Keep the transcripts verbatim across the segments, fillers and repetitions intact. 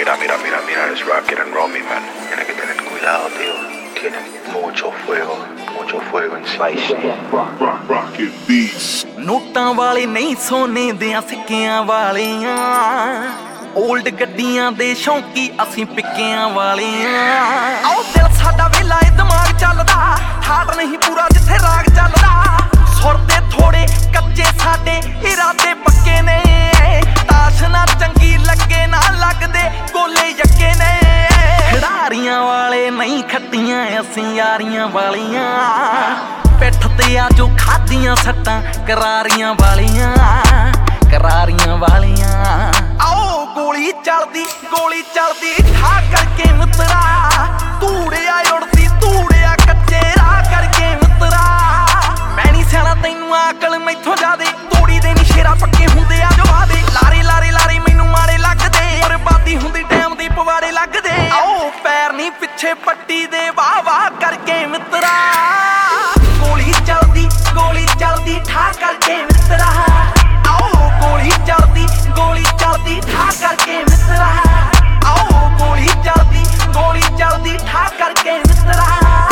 Mira, mira, mira, mira, es rocket and roll, mi man. Tienes que tener cuidado, tío. Tienen mucho fuego, mucho fuego en spicy. Rocket beats. ਨੋਟਾਂ ਵਾਲੇ ਨਹੀਂ ਸੋਨੇ ਦਿਆਂ ਸਿੱਕਿਆਂ ਵਾਲਿਆਂ old ਗੱਡੀਆਂ ਦੇ ਸ਼ੌਂਕੀ ਅਸੀਂ ਪਿੱਕਿਆਂ ਵਾਲਿਆਂ ਆਓ ਦਿਲ ਸਾਡਾ ਵੇਲਾ ਏ ਦਿਮਾਗ ਚੱਲਦਾ ਹਾਰ ਨਹੀਂ ਪੂਰਾ ਜਿੱਥੇ ਰਾਗ ਚੱਲਦਾ ਸੁਰ ਦੇ ਥੋੜੇ ਕੱਚੇ ਸਾਡੇ ਇਰਾਦੇ ਪੱਕੇ ਨੇ ਤਾਸ਼ ਨਾ ਚੰਗੀ ਲੱਗੇ ਨਾ ਲੱਗਦੇ ਗੋਲੇ ਯੱਕੇ ਨੇ ਖਿਡਾਰੀਆਂ ਵਾਲੇ ਨਹੀਂ ਖੱਟੀਆਂ ਅਸੀਂ ਯਾਰੀਆਂ ਵਾਲੀਆਂ ਪਿੱਠ ਤੇ ਆ ਜੋ ਖਾਦੀਆਂ ਸੱਟਾਂ ਕਰਾਰੀਆਂ ਵਾਲੀਆਂ ਕਰਾਰੀਆਂ ਵਾਲੀਆਂ ਆਓ ਗੋਲੀ ਚੱਲਦੀ ਗੋਲੀ ਚੱਲਦੀ ਠਾ ਕਰਕੇ ਮਿੱਤਰਾ ਧੂੜਿਆ ਉੜਦੀ ਧੂੜਿਆ ਕੱਚੇ ਰਾਹ ਕਰਕੇ ਮਿੱਤਰਾ ਮੈਂ ਨਹੀਂ ਸਿਆਣਾ ਤੈਨੂੰ ਆਕਲ ਮੈਥੋਂ ਜਾਦੇ ਤੋੜੀ ਦੇ ਨੀ ਸ਼ੇਰਾ ਪੱਕੇ ਹੁੰਦੇ ਆ ਜੋ ਆਦੇ ਲਾਰੇ ਲਾਰੇ ਲਾਰੇ ਮੈਨੂੰ ਮਾਰੇ ਲੱਗਦੇ ਬਰਬਾਦੀ ਹੁੰਦੀ ਟਾਈਮ ਦੀ ਪਵਾੜੇ ਲੱਗਦੇ ਆਓ ਪੈਰ ਨਹੀਂ ਪਿੱਛੇ ਪੱਟੀ ਦੇ ਵਾਹ ਵਾਹ ਕਰਕੇ ਮਿੱਤਰਾ ਗੋਲੀ ਚੱਲਦੀ ਗੋਲੀ ਚੱਲਦੀ ਠਾ ਕਰਕੇ ਮਿੱਤਰਾ ਆਓ ਗੋਲੀ ਚੱਲਦੀ ਗੋਲੀ ਚੱਲਦੀ ਠਾ ਕਰਕੇ ਮਿੱਤਰਾ ਆਓ ਗੋਲੀ ਚੱਲਦੀ ਗੋਲੀ ਚੱਲਦੀ ਠਾ ਕਰਕੇ ਮਿੱਤਰਾ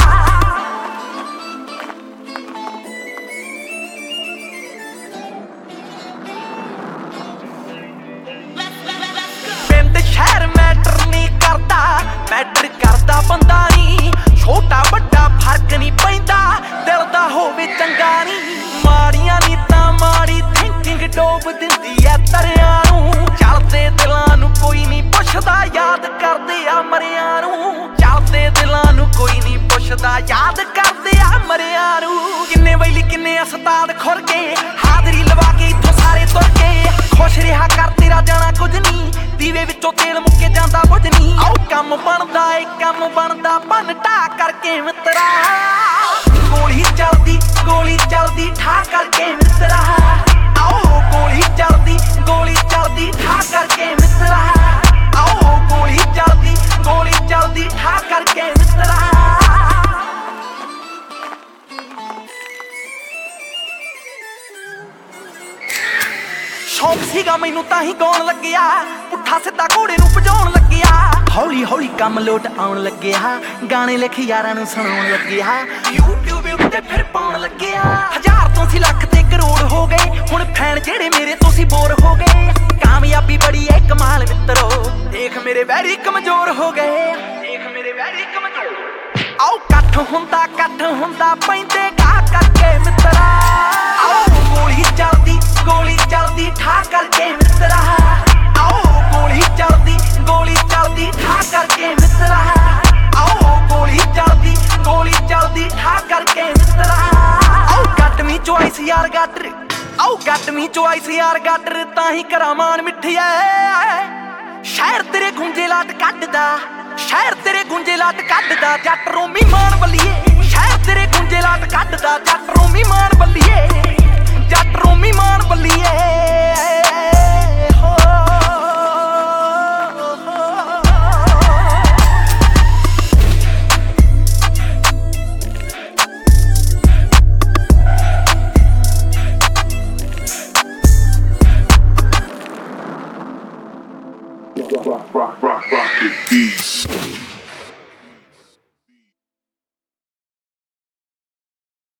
ਪਿੰਡ ਸ਼ਹਿਰ ਮੈਟਰ ਨਹੀਂ ਕਰਦਾ ਮੈਟਰ ਕਰਦਾ ਬੰਦਾ ਨਹੀਂ ਛੋਟਾ ਵੱਡਾ ਫਰਕ ਨਹੀਂ ਪੈਂਦਾ ਦਿਲ ਦਾ ਹੋਵੇ ਚੰਗਾ ਨਹੀਂ ਮਾੜੀਆਂ ਨੀਤਾਂ ਮਾੜੀ ਥਿੰਕਿੰਗ ਡੋਬ ਦਿੰਦੀ ਐ ਤਰਿਆਂ ਨੂੰ ਚੱਲਦੇ ਦਿਲਾਂ ਨੂੰ ਕੋਈ ਨਹੀਂ ਪੁੱਛਦਾ ਯਾਦ ਕਰਦੇ ਆ ਮਰਿਆਂ ਨੂੰ ਚੱਲਦੇ ਦਿਲਾਂ ਨੂੰ ਕੋਈ ਨਹੀਂ ਪੁੱਛਦਾ ਯਾਦ ਕਰਦੇ ਆ ਮਰਿਆਂ ਨੂੰ ਕਿੰਨੇ ਵੈਲੀ ਕਿੰਨੇ ਉਸਤਾਦ ਖੁਰ ਕੇ ਹਾਜ਼ਰੀ ਲਵਾ ਕੇ ਇੱਥੋਂ ਸਾਰੇ ਤੁਰ ਕੇ ਖੁਸ਼ ਰਿਹਾ ਕਰ ਤੇਰਾ ਜਾਣਾ ਕੁਝ ਨਹੀਂ ਦੀਵੇ ਵਿੱਚੋਂ ਤੇਲ ਮੁੱਕੇ ਜਾਂਦਾ ਕੁਝ ਨਹੀਂ ਆਓ ਕੰਮ ਬਣਦਾ ਏ ਕੰਮ ਬਣਦਾ ਭੰਨ ਢਾ ਕਰਕੇ ਮਿੱਤਰਾ ਗੋਲੀ ਚੱਲਦੀ ਗੋਲੀ ਚੱਲਦੀ ਠਾ ਕਰਕੇ ਮਿੱਤਰਾ ਆਓ ਗੋਲੀ ਚੱਲਦੀ ਗੋਲੀ ਚੱਲਦੀ ਠਾ ਕਰਕੇ ਮਿੱਤਰਾ ਆਓ ਗੋਲੀ ਚੱਲਦੀ ਗੋਲੀ ਚੱਲਦੀ ਠਾ ਕਰਕੇ ਮਿੱਤਰਾ ਸ਼ੌਂਕ ਸੀਗਾ ਮੈਨੂੰ ਤਾਂ ਹੀ ਗਾਉਣ ਲੱਗਿਆ ਪੁੱਠਾ ਸਿੱਧਾ ਘੋੜੇ ਨੂੰ ਭਜਾਉਣ ਲੱਗਿਆ ਹੌਲੀ ਹੌਲੀ ਕੰਮ ਲੋਟ ਆਉਣ ਲੱਗਿਆ ਗਾਣੇ ਲਿਖ ਯਾਰਾਂ ਨੂੰ ਸੁਣਾਉਣ ਲੱਗਿਆ YouTube ਉੱਤੇ ਫਿਰ ਪਾਉਣ ਲੱਗਿਆ ਹਜ਼ਾਰ ਤੋਂ ਸੀ ਲੱਖ ਤੇ ਕਰੋੜ ਹੋ ਗਏ ਹੁਣ ਫੈਨ ਜਿਹੜੇ ਮੇਰੇ ਤੋਂ ਸੀ ਬੋਰ ਹੋ ਗਏ ਕਾਮਯਾਬੀ ਬੜੀ ਏ ਕਮਾਲ ਮਿੱਤਰੋ ਦੇਖ ਮੇਰੇ ਵੈਰੀ ਕਮਜ਼ੋਰ ਹੋ ਗਏ ਦੇਖ ਮੇਰੇ ਵੈਰੀ ਕਮਜ਼ੋਰ ਆਓ ਇਕੱਠ ਹੁੰਦਾ ਇਕੱਠ ਹੁੰਦਾ ਪੈਂਦੇ ਗਾ ਕਰਕੇ ਮਿੱਤਰਾ ਆਓ ਗੋਲੀ ਚੱਲਦੀ ਗੋਲੀ ਚੱਲਦੀ ਠਾ ਕਰਕੇ ਮਿੱਤਰਾ ਆਓ ਗੋਲੀ ਚੱਲਦੀ ਗੋਲੀ ਚੱਲਦੀ ਠਾ ਕਰਕੇ ਮਿੱਤਰਾ ਆਓ ਗੋਲੀ ਚੱਲਦੀ ਗੋਲੀ ਚੱਲਦੀ ਠਾ ਕਰਕੇ ਮਿੱਤਰਾ ਆਓ ਗੱਟ ਮੀ ਚੋਇਸ ਯਾਰ ਗੱਟਰ ਆਓ ਗੱਟ ਮੀ ਚੋਇਸ ਯਾਰ ਗੱਟਰ ਤਾਂ ਹੀ ਕਰਾਂ ਮਾਨ ਮਿੱਠੀਏ ਸ਼ਹਿਰ ਤੇਰੇ ਗੁੰਜੇ ਲਾਟ ਕੱਢਦਾ ਸ਼ਹਿਰ ਤੇਰੇ ਗੁੰਜੇ ਲਾਟ ਕੱਢਦਾ ਜੱਟ ਰੋਮੀ ਮਾਨ ਬੱਲੀਏ ਸ਼ਹਿਰ ਤੇਰੇ ਗੁੰਜੇ ਲਾਟ ਕੱਢਦਾ ਜੱਟ ਰੋਮੀ ਮਾਨ ਬੱਲੀਏ ਜੱਟ ਰੋਮੀ ਮਾਨ ਬੱਲੀਏ Rock, rock, rock, rocket beats.